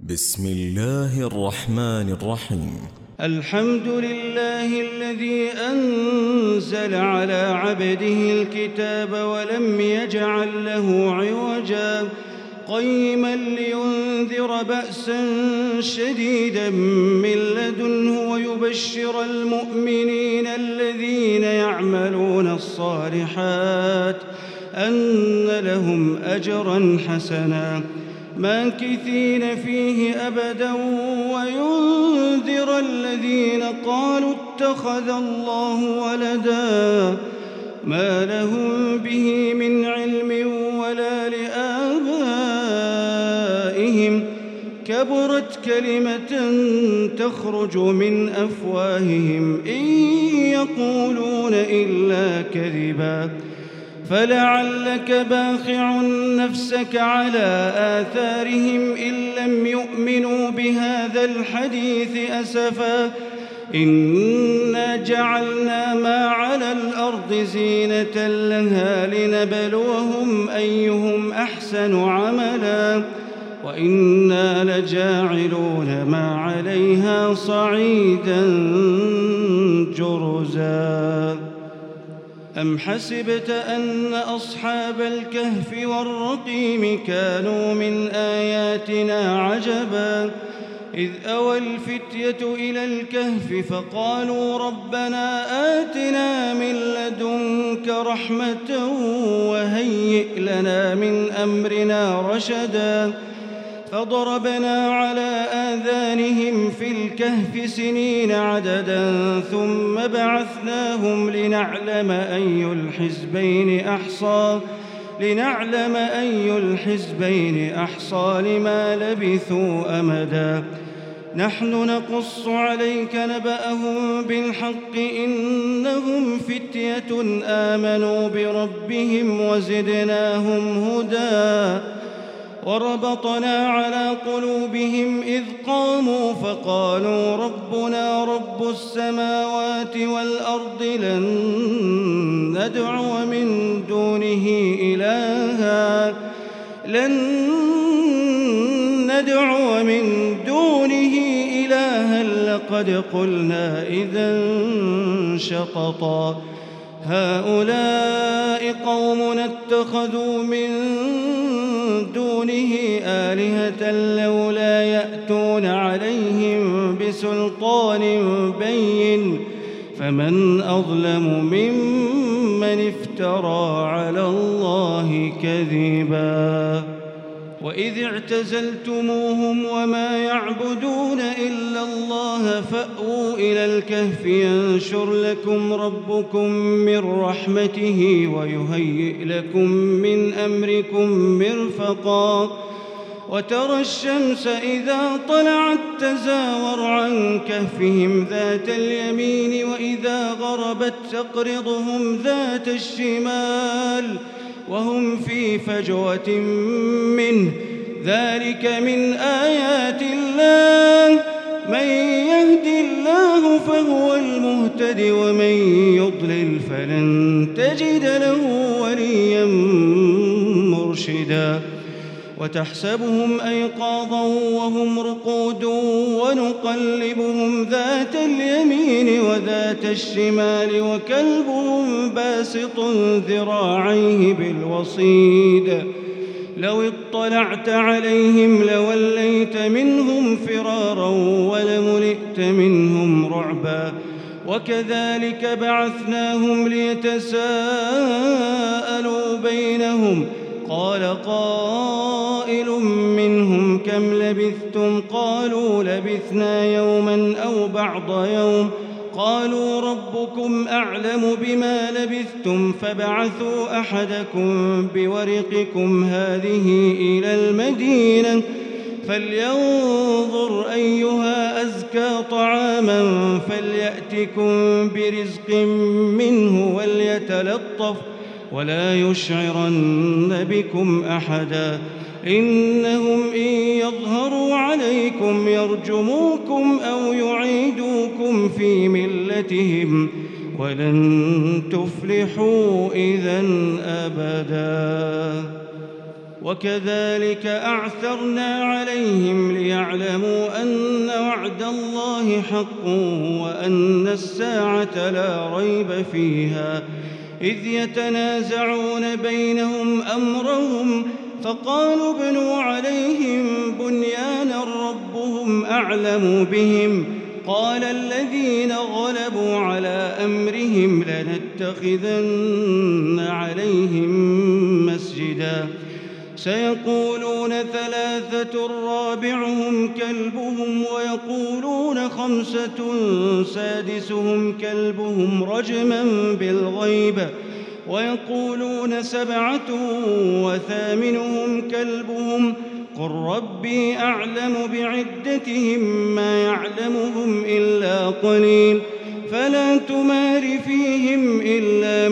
بسم الله الرحمن الرحيم. الحمد لله الذي أنزل على عبده الكتاب ولم يجعل له عوجا قيما لينذر بأسا شديدا من لدنه ويبشر المؤمنين الذين يعملون الصالحات أن لهم أجرا حسنا ماكثين فيه أبدا وينذر الذين قالوا اتخذ الله ولدا ما لهم به من علم ولا لآبائهم كبرت كلمة تخرج من أفواههم إن يقولون إلا كذبا فلعلك باخع نفسك على آثارهم إن لم يؤمنوا بهذا الحديث أسفا إنا جعلنا ما على الأرض زينة لها لنبلوهم أيهم أحسن عملا وإنا لجاعلون ما عليها صعيدا جرزا أم حسبت أن أصحاب الكهف والرقيم كانوا من آياتنا عجبا إذ أوى الفتية إلى الكهف فقالوا ربنا آتنا من لدنك رحمة وهيئ لنا من أمرنا رشدا فضربنا على آذانهم في الكهف سنين عددا ثم بعثناهم لنعلم أي الحزبين أحصى لما لبثوا أمدا نحن نقص عليك نبأهم بالحق إنهم فتية آمنوا بربهم وزدناهم هدى وربطنا على قلوبهم إذ قاموا فقالوا ربنا رب السماوات والأرض لن ندعو من دونه إلها لقد قلنا إذا شططا هؤلاء قومنا اتخذوا من دونه آلهة لولا يأتون عليهم بسلطان بين فمن أظلم ممن افترى على الله كذبا وإذ اعتزلتموهم وما يعبدون إلا الله فأووا إلى الكهف ينشر لكم ربكم من رحمته ويهيئ لكم من أمركم مرفقا وترى الشمس إذا طلعت تزاور عن كهفهم ذات اليمين وإذا غربت تقرضهم ذات الشمال وهم في فجوة منه ذلك من آيات الله من يهد الله فهو المهتد ومن يضلل فلن تجد له وليا مرشدا وتحسبهم أيقاظا وهم رقود ونقلبهم ذات اليمين وذات الشمال وكلبهم باسط ذراعيه بالوصيد لو اطلعت عليهم لوليت منهم فرارا ولملئت منهم رعبا وكذلك بعثناهم ليتساءلوا بينهم قال قائل منهم كم لبثتم قالوا لبثنا يوما أو بعض يوم قالوا ربكم أعلم بما لبثتم فابعثوا أحدكم بورقكم هذه إلى المدينة فلينظر أيها أزكى طعاما فليأتكم برزق منه وليتلطف ولا يشعرن بكم أحدا إنهم إن يظهروا عليكم يرجموكم أو يعيدوكم في ملتهم ولن تفلحوا إذن أبدا. وكذلك أعثرنا عليهم ليعلموا أن وعد الله حق وأن الساعة لا ريب فيها إذ يتنازعون بينهم أمرهم فقالوا ابنوا عليهم بنيانا ربهم أعلم بهم قال الذين غلبوا على أمرهم لنتخذن عليهم مسجدا سيقولون ثلاثة رابعهم كلبهم ويقولون خمسة سادسهم كلبهم رجما بالغيب ويقولون سبعة وثامنهم كلبهم قل ربي أعلم بعدتهم ما يعلمهم إلا قليل فلا تمار فيهم إلا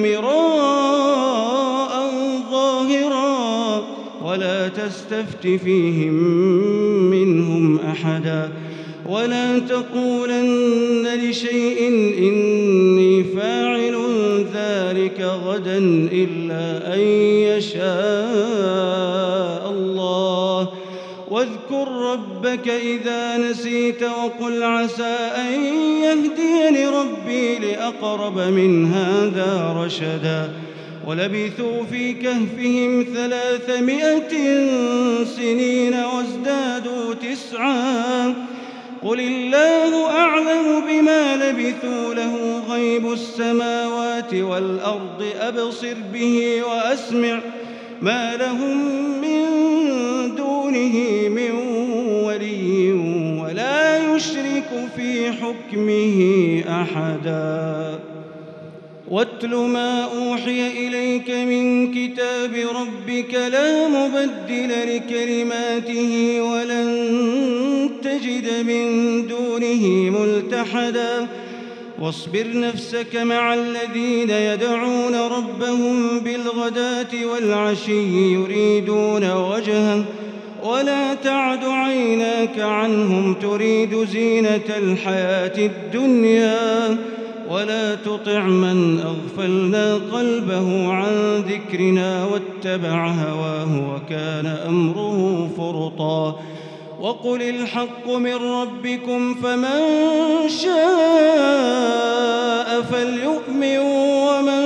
مراء ظاهرا ولا تستفت فيهم منهم أحدا ولا تقولن لشيء إني فاعل ذلك غدا إلا أن يشاء الله واذكر ربك إذا نسيت وقل عسى أن يهديني ربي لأقرب من هذا رشدا ولبثوا في كهفهم 300 سنين وازدادوا 9 قل الله أعلم بما لبثوا له غيب السماوات والأرض أبصر به وأسمع ما لهم من دونه من ولي ولا يشرك في حكمه أحدا واتل ما أوحي إليك من كتاب ربك لا مبدل لكلماته ولن تجد من دونه ملتحدا واصبر نفسك مع الذين يدعون ربهم بالغداة والعشي يريدون وجهه ولا تعد عيناك عنهم تريد زينة الحياة الدنيا ولا تطع من أغفلنا قلبه عن ذكرنا واتبع هواه وكان أمره فرطا وقل الحق من ربكم فمن شاء فليؤمن ومن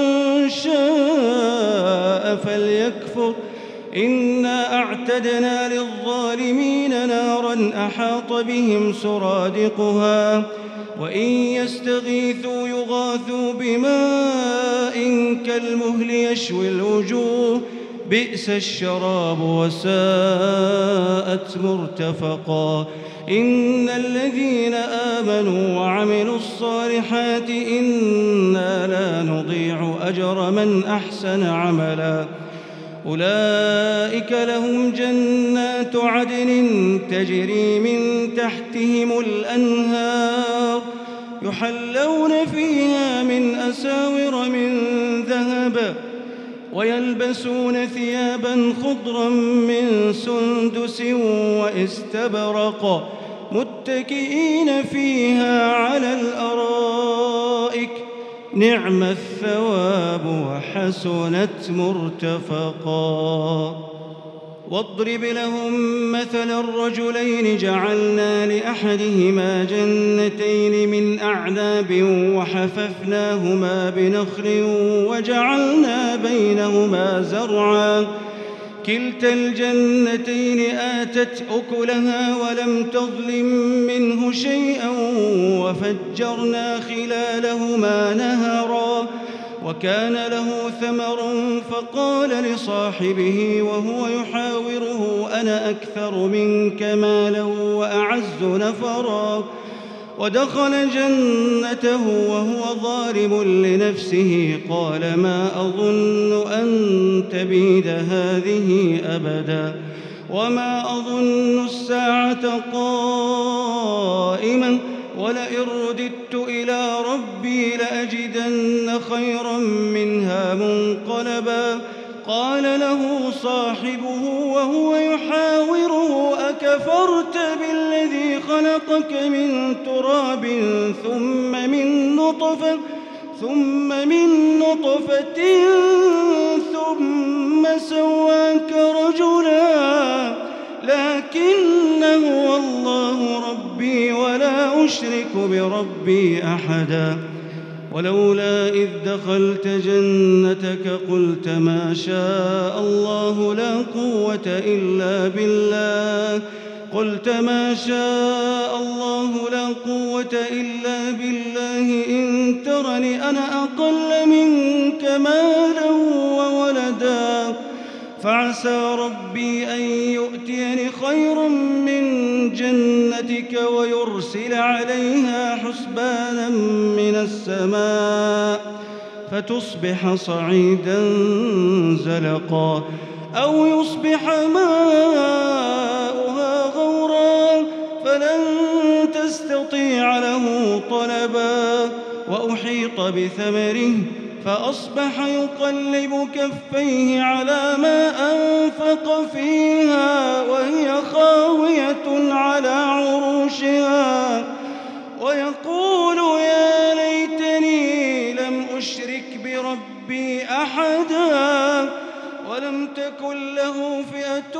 شاء فليكفر إنا أعتدنا للظالمين نارا أحاط بهم سرادقها وإن يستغيثوا يغاثوا بماء كالمهل يشوي الوجوه بئس الشراب وساءت مرتفقا إن الذين آمنوا وعملوا الصالحات إنا لا نضيع أجر من أحسن عملا أولئك لهم جنات عدن تجري من تحتهم الأنهار يحلون فيها من أساور من ذهب ويلبسون ثيابا خضرا من سندس واستبرق متكئين فيها على الأرائك نعم الثواب وحسنت مرتفقا واضرب لهم مثل الرجلين جعلنا لأحدهما جنتين من أعناب وحففناهما بنخل وجعلنا بينهما زرعا كلتا الجنتين آتت أكلها ولم تظلم منه شيئا وفجرنا خلالهما نهرا وكان له ثمر فقال لصاحبه وهو يحاوره أنا أكثر منك مالا وأعز نفرا ودخل جنته وهو ظالم لنفسه قال ما أظن أن تبيد هذه أبدا وما أظن الساعة قائمة ولئن رددت إلى ربي لأجدن خيرا منها منقلبا قال له صاحبه وهو يحاوره أكفرت بالذي خلقك من تراب ثم من نطفة ثم ثم سواك رجلا لكن هو الله ربي ولا أشرك بربي أحدا ولولا إذ دخلت جنتك قلت ما شاء الله لا قوة إلا بالله إن ترني أنا أقل منك مالا وولدا فعسى ربي أن يؤتيني خيرا من جنتك ويرسل عليها حسبانا من السماء فتصبح صعيدا زلقا أو يصبح ماؤها غورا فلن تستطيع له طلبا وأحيط بثمره فأصبح يقلب كفيه على ما أنفق فيها وهي خاوية على عروشها ويقول يا ليتني لم أشرك بربي أحدا ولم تكن له فئة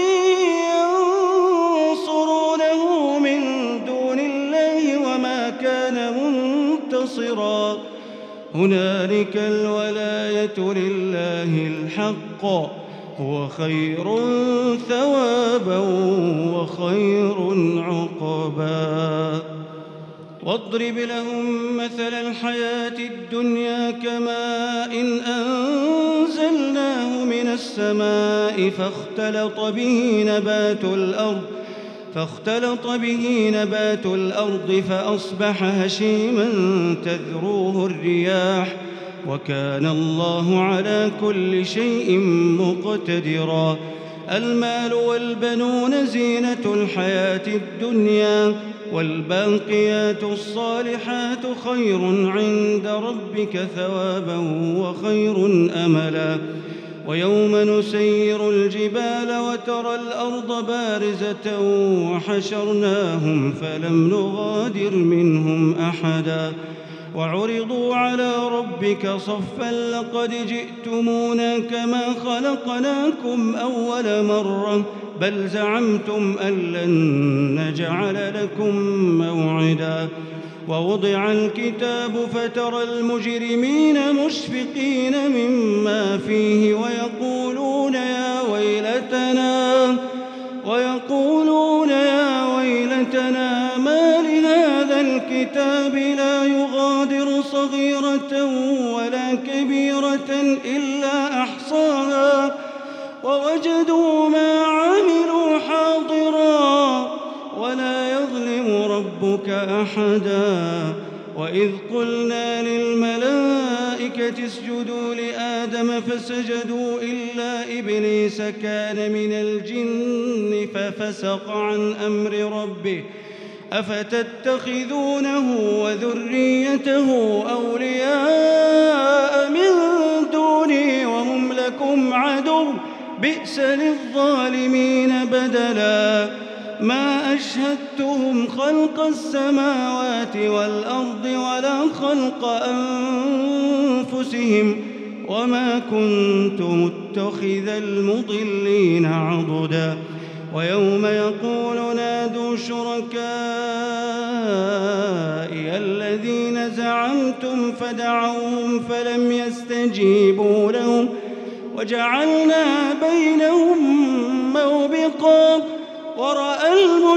ينصرونه من دون الله وما كان منتصرا هنالك الولاية لله الحق هو خير ثوابا وخير عقبا واضرب لهم مثل الحياة الدنيا كماء إن أنزلناه من السماء فاختلط به نبات الأرض فأصبح هشيما تذروه الرياح وكان الله على كل شيء مقتدرا المال والبنون زينة الحياة الدنيا والباقيات الصالحات خير عند ربك ثوابا وخير أملا ويوم نسير الجبال وترى الأرض بارزة وحشرناهم فلم نغادر منهم أحدا وعرضوا على ربك صفا لقد جئتمونا كما خلقناكم أول مرة بل زعمتم أن لن نجعل لكم موعدا ووضع الكتاب فترى المجرمين مشفقين مما فيه ويقولون يا ويلتنا ما لهذا الكتاب لا يغادر صغيرة ولا كبيرة إلا أحصاها ووجدوا ما عملوا حاضرا ولا يظلم ربك أحدا وإذ قلنا للملائكة اسجدوا لآدم فسجدوا إلا إبليس كان من الجن ففسق عن أمر ربه أفتتخذونه وذريته أولياء من دوني وهم لكم عدو بئس للظالمين بدلا ما أشهدتهم خلق السماوات والأرض ولا خلق أنفسهم وما كنت متخذ المضلين عضدا ويوم يقول نادوا شركائي الذين زعمتم فدعوهم فلم يستجيبوا لهم وجعلنا بينهم موبقا ورأى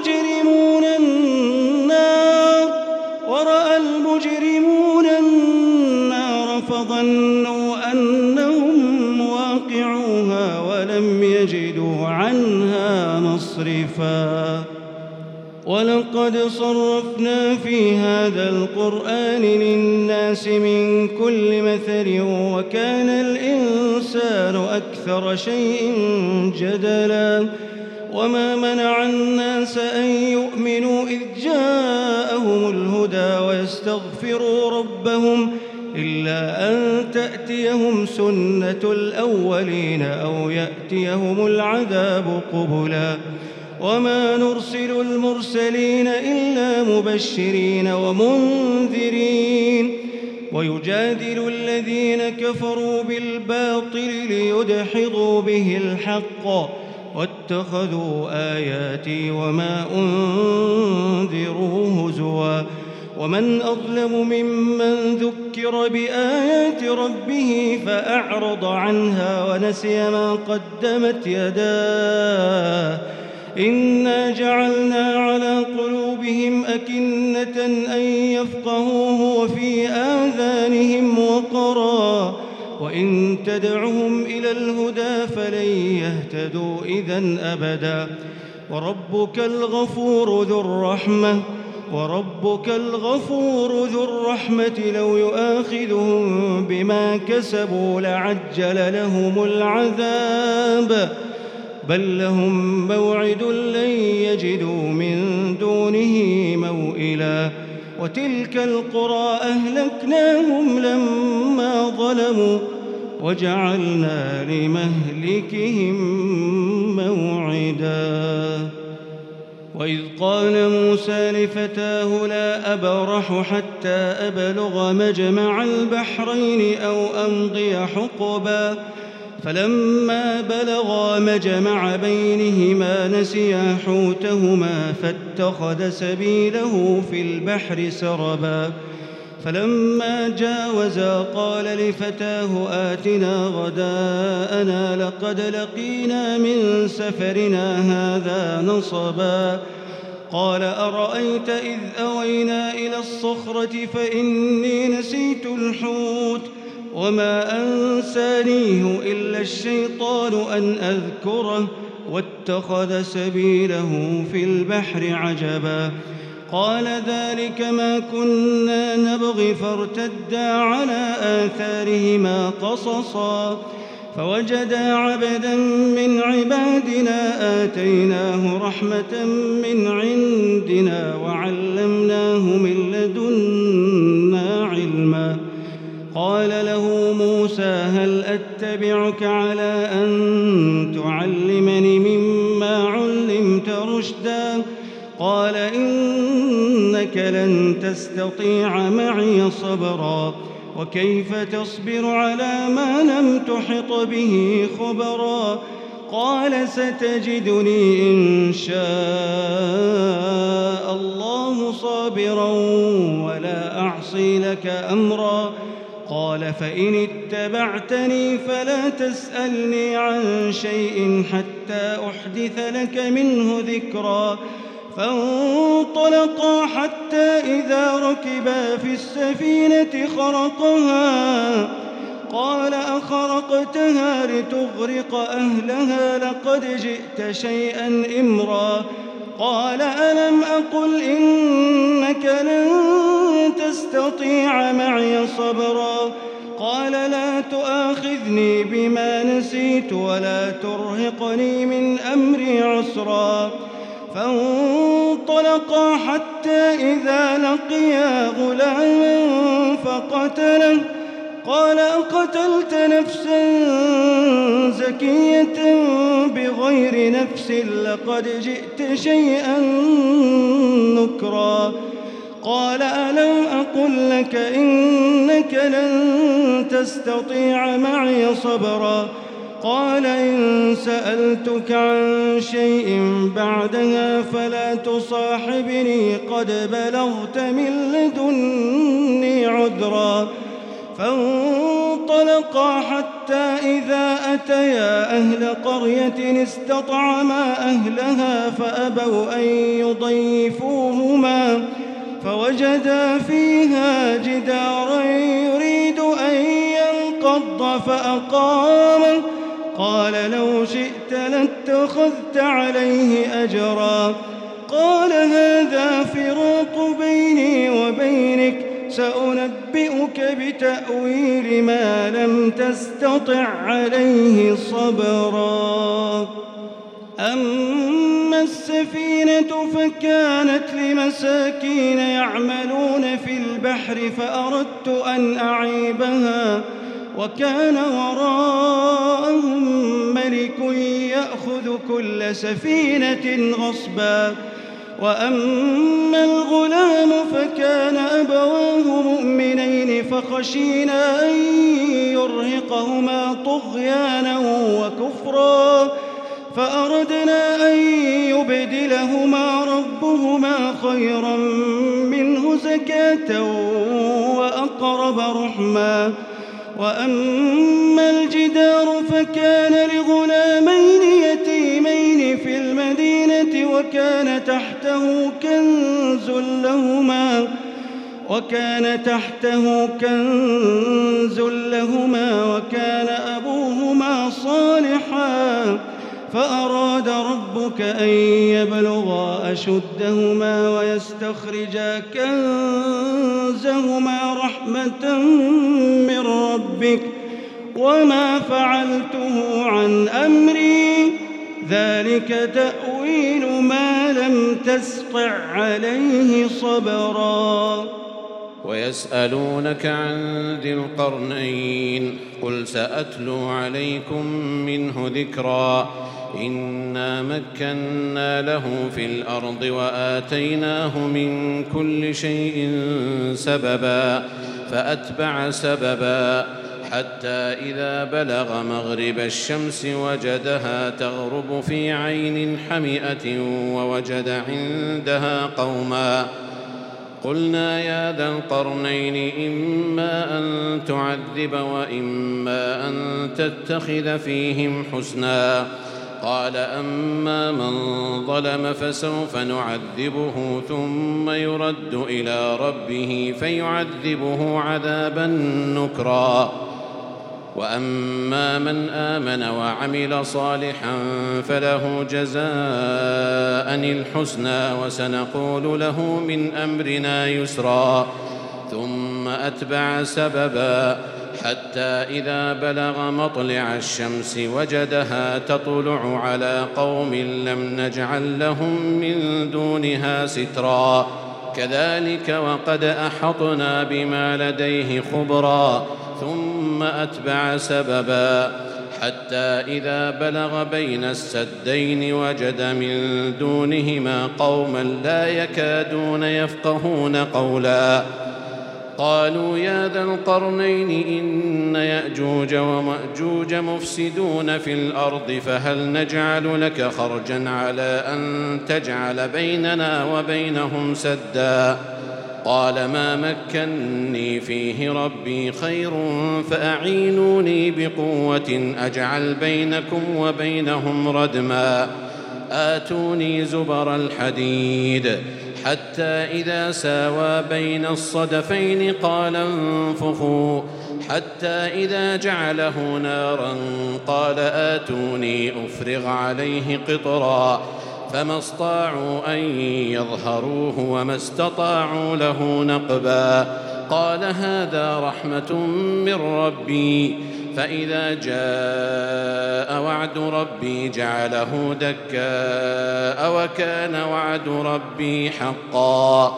المجرمون النار فظنوا أنهم واقعوها ولم يجدوا عنها مصرفا ولقد صرفنا في هذا القرآن للناس من كل مثل وكان الإنسان أكثر شيء جدلا وما منع الناس أن يؤمنوا إذ جاءهم الهدى ويستغفروا ربهم إلا أن تأتيهم سنة الأولين أو يأتيهم العذاب قبلا وما نرسل المرسلين إلا مبشرين ومنذرين ويجادل الذين كفروا بالباطل ليدحضوا به الحق واتخذوا آياتي وما أنذروا هزوا ومن أظلم ممن ذكر بآيات ربه فأعرض عنها ونسي ما قدمت يداه إنا جعلنا على قلوبهم أكنة أن يفقهوه وفي آذانهم وقرا وإن تدعهم إلى الهدى فلن يهتدوا إذن أبدا وربك الغفور ذو الرحمة لو يؤاخذهم بما كسبوا لعجل لهم العذاب بل لهم موعد لن يجدوا من دونه موئلا وتلك القرى أهلكناهم لما ظلموا وجعلنا لمهلكهم موعدا وإذ قال موسى لفتاه لا أبرح حتى أبلغ مجمع البحرين أو أمضي حقبا فلما بلغا مجمع بينهما نسيا حوتهما فاتخذ سبيله في البحر سربا فلما جاوزا قال لفتاه آتنا غداءنا لقد لقينا من سفرنا هذا نصبا قال أرأيت إذ أوينا إلى الصخرة فإني نسيت الحوت وما أنسانيه إلا الشيطان أن أذكره واتخذ سبيله في البحر عجبا قال ذلك ما كنا نبغي فارتدا على آثارهما قصصا فوجدا عبدا من عبادنا آتيناه رحمة من عندنا وعلمناه من لدنا علما قال له موسى هل أتبعك على أن تعلمني مما علمت رشدا قال إنك لن تستطيع معي صبرا وكيف تصبر على ما لم تحط به خبرا قال ستجدني إن شاء الله صابرا ولا أعصي لك أمرا قال فإن اتبعتني فلا تسألني عن شيء حتى أحدث لك منه ذكرا فانطلقا حتى إذا ركبا في السفينة خرقها قال أخرقتها لتغرق أهلها لقد جئت شيئا إمرا قال ألم أقل إنك لن تستطيع معي صبرا قال لا تؤاخذني بما نسيت ولا ترهقني من أمري عسرا فانطلقا حتى إذا لقيا غلاما فقتله قال أقتلت نفسا زكية بغير نفس لقد جئت شيئا نكرا قال ألم أقل لك إنك لن تستطيع معي صبرا قال إن سألتك عن شيء بعدها فلا تصاحبني قد بلغت من لدني عذرا فانطلقا حتى إذا أتيا أهل قرية استطعما أهلها فأبوا أن يضيفوهما فوجدا فيها جدارا يريد أن ينقض فأقامه قال لو شئت لاتخذت عليه أجرا قال هذا فراق بيني وبينك سأنبئك بتأويل ما لم تستطع عليه صبرا أما السفينة فكانت لمساكين يعملون في البحر فأردت أن أعيبها وكان وراءهم ملك يأخذ كل سفينة غصبا وأما الغلام فكان أبواه مؤمنين المدينتين فخشينا أن يرهقهما طغيانا وكفرا فأردنا أن يبدلهما ربهما خيرا منه زكاة وأقرب رحما وأما الجدار فكان لغلامين يتيمين في المدينة وكان تحته كنز لهما وكان أبوهما صالحا فأراد ربك أن يبلغا أشدهما ويستخرجا كنزهما رحمة من ربك وما فعلته عن أمري ذلك تأويل ما لم تسطع عليه صبرا. ويسألونك عن ذي القرنين قل سأتلو عليكم منه ذكرا إنا مكنا له في الأرض وآتيناه من كل شيء سببا فأتبع سببا حتى إذا بلغ مغرب الشمس وجدها تغرب في عين حمئة ووجد عندها قوما قلنا يا ذا القرنين إما أن تعذب وإما أن تتخذ فيهم حسنا قال أما من ظلم فسوف نعذبه ثم يرد إلى ربه فيعذبه عذابا نكرا وأما من آمن وعمل صالحا فله جزاء الحسنى وسنقول له من أمرنا يسرا ثم أتبع سببا حتى إذا بلغ مطلع الشمس وجدها تطلع على قوم لم نجعل لهم من دونها سترا كذلك وقد أحطنا بما لديه خبرا ثم أتبع سببا حتى إذا بلغ بين السدين وجد من دونهما قوما لا يكادون يفقهون قولا قالوا يا ذا القرنين إن يأجوج ومأجوج مفسدون في الأرض فهل نجعل لك خرجا على أن تجعل بيننا وبينهم سدا قال ما مكني فيه ربي خير فأعينوني بقوة أجعل بينكم وبينهم ردما آتوني زبر الحديد حتى إذا ساوى بين الصدفين قال انفخوا حتى إذا جعله نارا قال آتوني أفرغ عليه قطرا فما استطاعوا أن يظهروه وما استطاعوا له نقبا قال هذا رحمة من ربي فإذا جاء وعد ربي جعله دكاء وكان وعد ربي حقا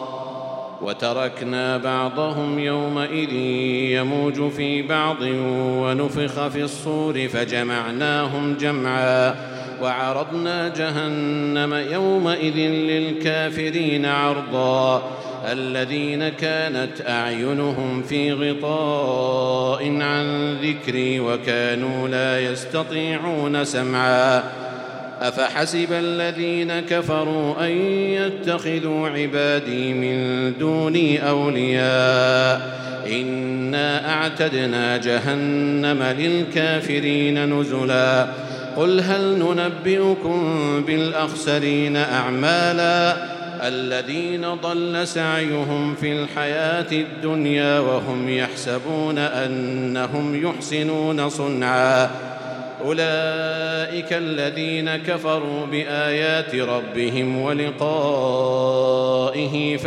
وتركنا بعضهم يومئذ يموج في بعض ونفخ في الصور فجمعناهم جمعا وعرضنا جهنم يومئذ للكافرين عرضا الذين كانت أعينهم في غطاء عن ذكري وكانوا لا يستطيعون سمعا أفحسب الذين كفروا أن يتخذوا عبادي من دوني أولياء إنا أعتدنا جهنم للكافرين نزلا قل هل ننبئكم بالأخسرين أعمالا الذين ضل سعيهم في الحياة الدنيا وهم يحسبون أنهم يحسنون صنعا أولئك الذين كفروا بآيات ربهم ولقائه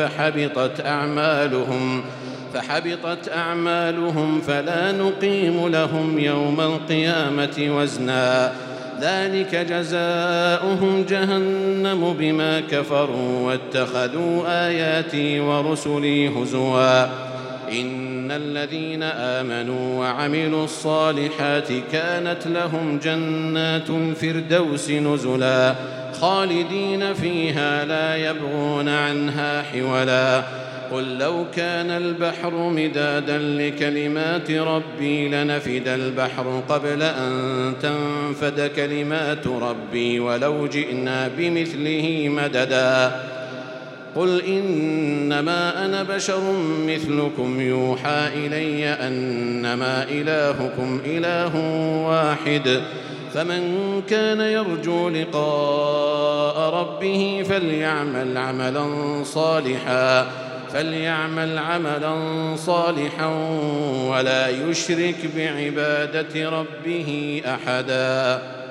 فحبطت أعمالهم فلا نقيم لهم يوم القيامة وزنا ذلك جزاؤهم جهنم بما كفروا واتخذوا آياتي ورسلي هزوا إن الذين آمنوا وعملوا الصالحات كانت لهم جنات الفردوس نزلا خالدين فيها لا يبغون عنها حولا قل لو كان البحر مدادا لكلمات ربي لنفد البحر قبل أن تنفد كلمات ربي ولو جئنا بمثله مددا قل إنما أنا بشر مثلكم يوحى إلي أنما إلهكم إله واحد فمن كان يرجو لقاء ربه فليعمل عملا صالحا ولا يشرك بعبادة ربه أحدا.